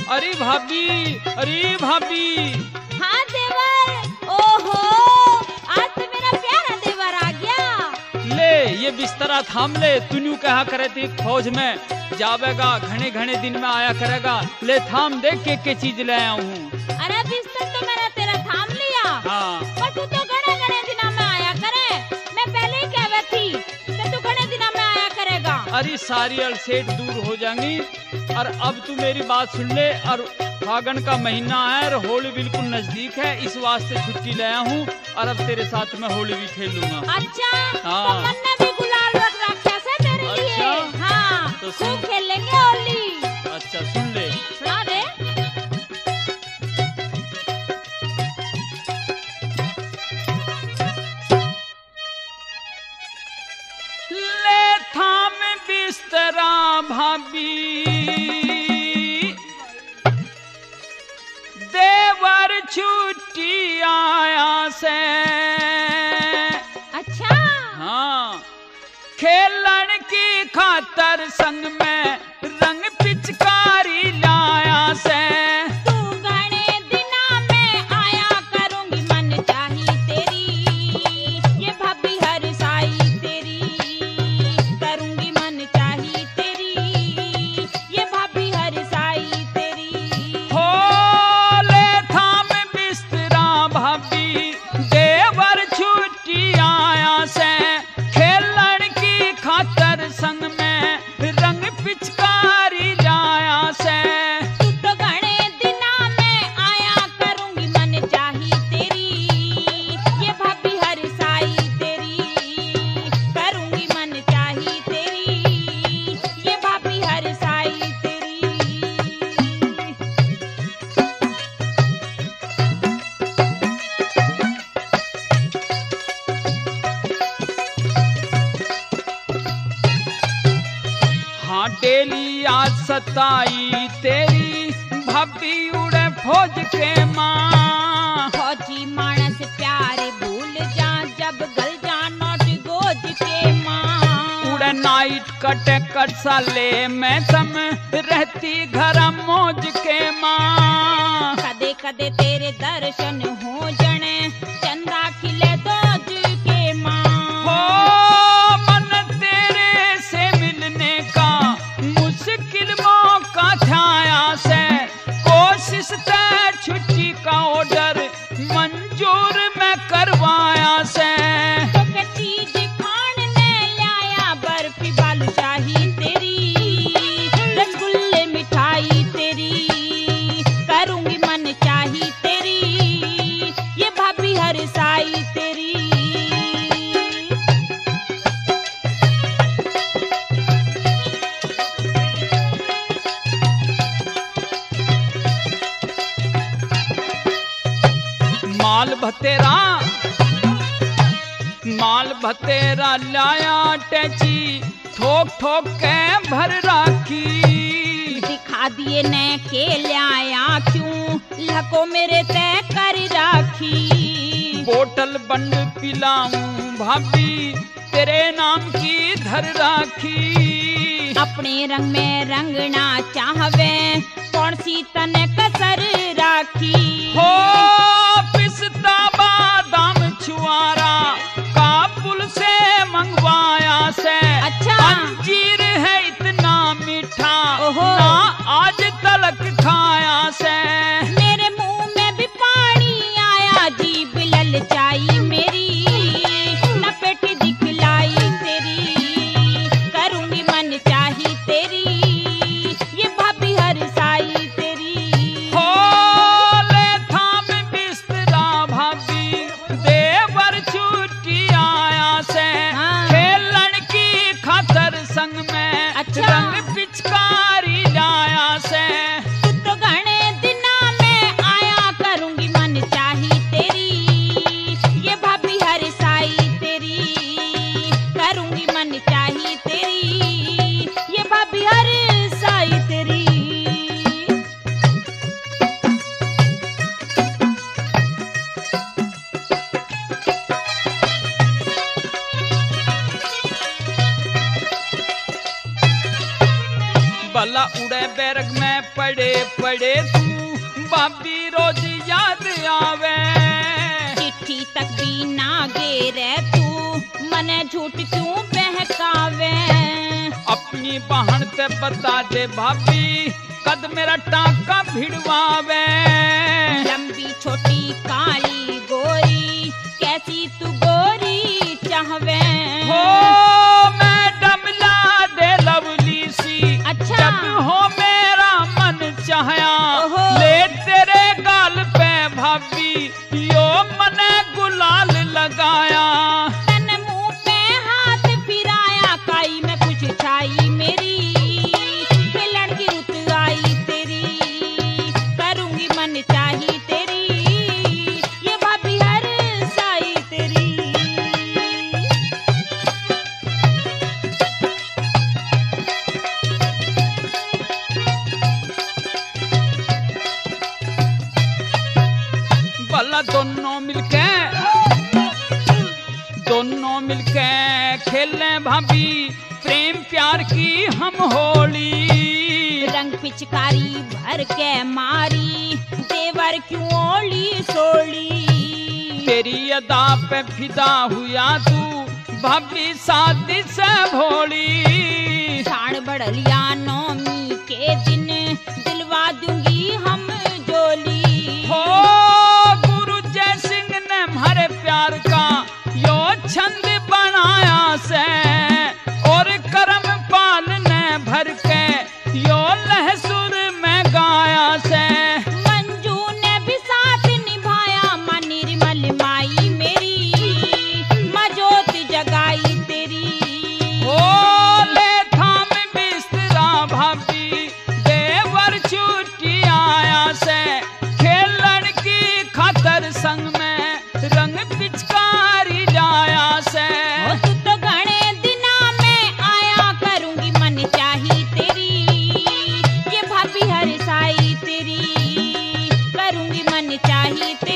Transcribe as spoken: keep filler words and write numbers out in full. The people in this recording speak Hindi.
अरे भाभी, अरे भाभी। हाँ देवर। ओहो, आज तो मेरा प्यारा देवर आ गया। ले ये बिस्तरा थाम ले, तू कहा करे थी फौज में जावेगा, घने घने दिन में आया करेगा। ले थाम देख के के चीज ले आया हूँ। अरे बिस्तर तो मेरा तेरा थाम लिया। हाँ। पर तू तो घने घने दिनों में आया करे। मैं पहले ही कह थी कि तू घने दिनों में आया करेगा। अरे सारी अलसेट दूर हो जाएंगी। और अब तू मेरी बात सुन ले। और फागण का महीना है और होली बिल्कुल नजदीक है, इस वास्ते छुट्टी ले आया हूँ। और अब तेरे साथ में होली भी खेलूंगा। अच्छा। हाँ। तो मन ने भी गुलाल रख रखा है तेरे अच्छा? लिए। हाँ। तो खूब खेलेंगे होली। अच्छा सुन ले। सुना दे। ले थाम बिस्तरा भाभी, देवर छुट्टी आया से। अच्छा। हाँ। खेलन की खातर संग में रंग पिचकारी लाया से। तू घने दिना में आया करूंगी मन चाही तेरी, ये भाभी हर साई तेरी। करूंगी मन चाही तेरी, ये भाभी हर साई तेरी। हो ले थाम बिस्तरा भाभी, देवर छुट्टी आया से। खेलन की खातर संग में रंग पिचकारी लाया से। तू तो घने दिना में आया करूंगी मन चाही तेरी, ये भाभी हर साई तेरी। करूंगी मन चाही तेरी, ये भाभी हर साई तेरी। हाँ डेली आज सताई तेरी भाभी उड़े फौज के माँ। फौजी मानस प्यारे भूल जा जब गल जा नोट गोज के माँ। उड़े नाइट कटे कट साले मैं तम रहती घर मौज के माँ। कदे कदे तेरे दर्शन हो जने चंदा खिले दोज के माँ। हो मन तेरे से मिलने का मुश्किल मौका छाया से। कोशिश ते छुट्टी का ऑर्डर मंजूर मैं करवाया से। तो के चीज खान ने लाया बर्फी बालूशाही तेरी, रसगुल्ले मिठाई तेरी। करूंगी मन चाही तेरी, ये भाभी हर साई तेरी। माल भतेरा, माल भतेरा लाया टैची, ठोक ठोक के भर राखी। दिखा दिए ने के लाया क्यों, लको मेरे तय कर राखी। बोतल बंद पिलाऊं भाभी, तेरे नाम की धर राखी। अपने रंग में रंगना चाहवे, कौन सी तने कसर राखी। हो पिस्ता बादाम छुआरा काबुल से मंगवाया से। अच्छा। अंजीर है इतना मीठा, ओहो। ना आज तलक खाया से। मेरे मुंह में भी पानी आया, जीभ ललचाई मेरी, न पेट दिखलाई तेरी। करूंगी मन चाही तेरी, ये भाभी हर साई तेरी। हो ले थाम बिस्तरा भाभी, देवर छुट्टी आया से। हाँ। खेलन की खातर संग में अच्छा। रंग पिचकारी लाया से। तू तो घने दिना में आया करूंगी मन चाही तेरी, ये भाभी हर साई तेरी। करूंगी मन चाही तेरी, ये भाभी हर साई तेरी। भला उड़े बैरग में पड़े पड़े तू भाभी रोज याद आवे। चिट्ठी तक भी ना गेरे तू मने झूठ क्यों बहकावे। अपनी बहन ते बता दे भाभी कद मेरा टाका भिड़वावे। लंबी छोटी काली गोरी कैसी तू गोरी चाहवे। हो मैडम ला दे लवली सी अच्छा। जब हो मेरा मन चाहया ओहो। ले तेरे गाल पे भाभी यो मने गुलाल लगाया। तन मुंह पे हाथ फिराया काई में कुछ छाई मेरी। मिलन की रुत आई तेरी करूंगी मन चाही तेरी। ये भाभी हर साई तेरी। भला दोनों मिलके दोनों मिलके खेले भाभी प्रेम प्यार की हम होली। रंग पिचकारी भर के मारी देवर क्यों ओली सोली। तेरी अदा पे फिदा हुआ तू भाभी शादी से भोली। साण बढ़लिया नौमी के दिन दिलवा दूंगी हम जोली। हो गुरु जय सिंह ने हमारे प्यार का यो छंद बनाया से और करम पाल ने भर के यो लहसुर में गाया से। मंजू ने भी साथ निभाया मां निर्मल माई मेरी। मजोत जगाई तेरी। ओ ले थाम बिस्तरा भाभी देवर छुट्टी आया से। खेलन की खातर संग में रंग पिचकारी जाया से। ओ तू तो घणे दिना में आया करूंगी मन चाही तेरी। ये भाभी हर साई तेरी करूंगी मन चाही